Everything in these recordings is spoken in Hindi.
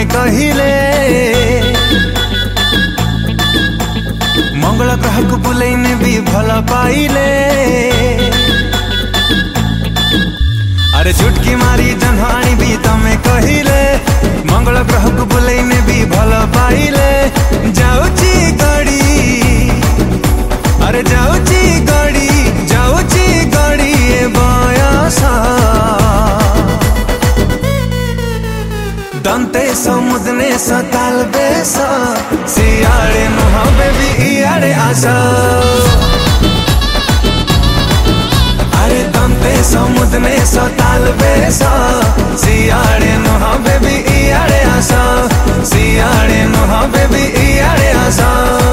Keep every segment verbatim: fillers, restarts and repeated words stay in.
कहिले मंगल ग्रह को बुलैने भी भल पाइले। अरे चुटकी मारी जन्हाणी भी तमे कहिले मंगल ग्रह को बुलैने भी भल पाइले। जाउची गड़ी अरे जाउची गड़ी जाउची गड़ी ए बयस दंते समुद्ने सताल बेस सियाड़े नुहावे भी इयाड़े आशा। अरे दंते समुद्ने सताल बेस सियाड़े नुहावे भी इयाड़े आशा। सियाड़े नुहावे भी इयाड़े आशा।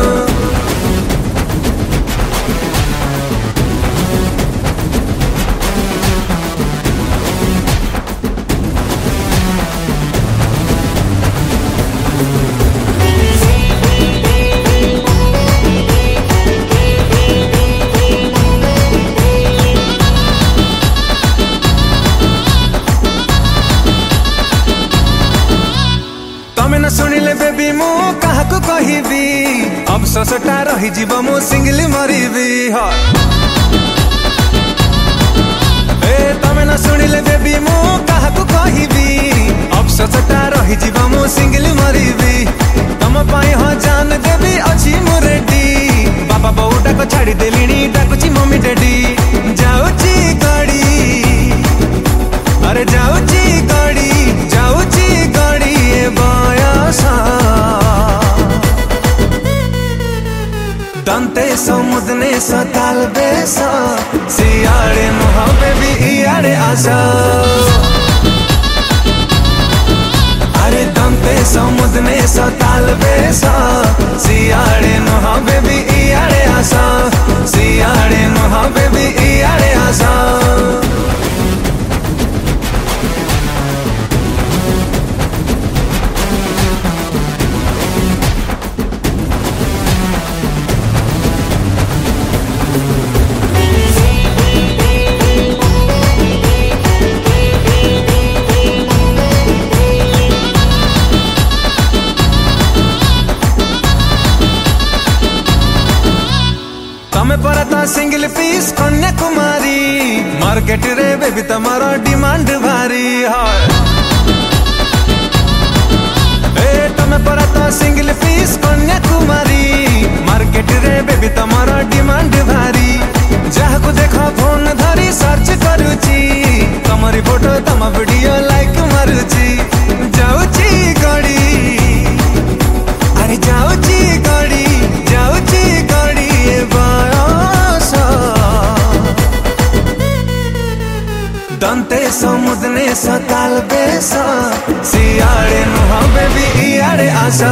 तमे न सुनिले बेबी मु काहाकु कहिबी अफसोसटा रही जीव मु सिंगली मरिबी। ए तमे न सुनिले बेबी मु काहाकु कहिबी अफसोसटा रही जीव मु सिंगली मरिबी। तम पाई ह जान देबी अछि मु रेडी बाबा बौटा को छाड़ी देलिनी डाकुची मम्मी डैडी। जाउची गड़ी अरे जाउची गड़ी जाउची गड़ी ए बयस दंते समुद्ने सताल बेस सियाड़े नुहावे भी इयाड़े आशा। अरे दंते समुद्ने सताल बेस सियाड़े नुहावे भी इयाड़े आशा। सियाड़े नुहावे भी इयाड़े आशा। तमे परता सिंगल पीस कन्याकुमारी मार्केट रे बेबी तमारा डिमांड भारी है। ए तमे परता सिंगल पीस कन्याकुमारी मार्केट रे बेबी तमारा डिमांड भारी। जहाँ को देखा फोन धरी सर्च करूची तमरी फोटो तम वीडियो लाइक मारूची। जाउची गड़ी अरे जाउची गड़ी जाउची गड़ी ए बयस दंते समुद्ने सताल बेस सियाड़े नुहावे भी इयाड़े आशा।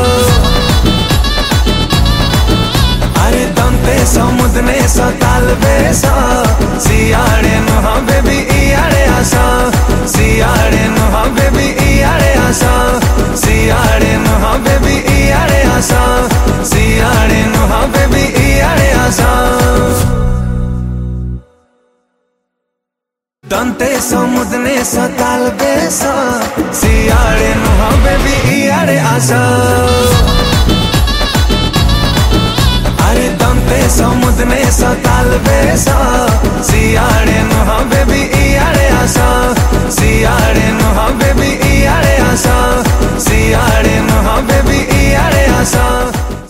अरे दंते समुद्ने सताल बेस सियाड़े नुहावे भी इयाड़े आशा। सियाड़े नुहावे भी इयाड़े आशा। सियाड़े नुहावे भी इयाड़े आशा। सियाड़े नुहावे भी इयाड़े आशा। दंते समुद्ने सताल बेस सियाड़े नुहावे भी इयाड़े आशा। अरे दंते समुद्ने सताल बेस सियाड़े नुहावे भी इयाड़े आशा। सियाड़े नुहावे भी इयाड़े आशा। सियाड़े नुहावे भी इयाड़े आशा।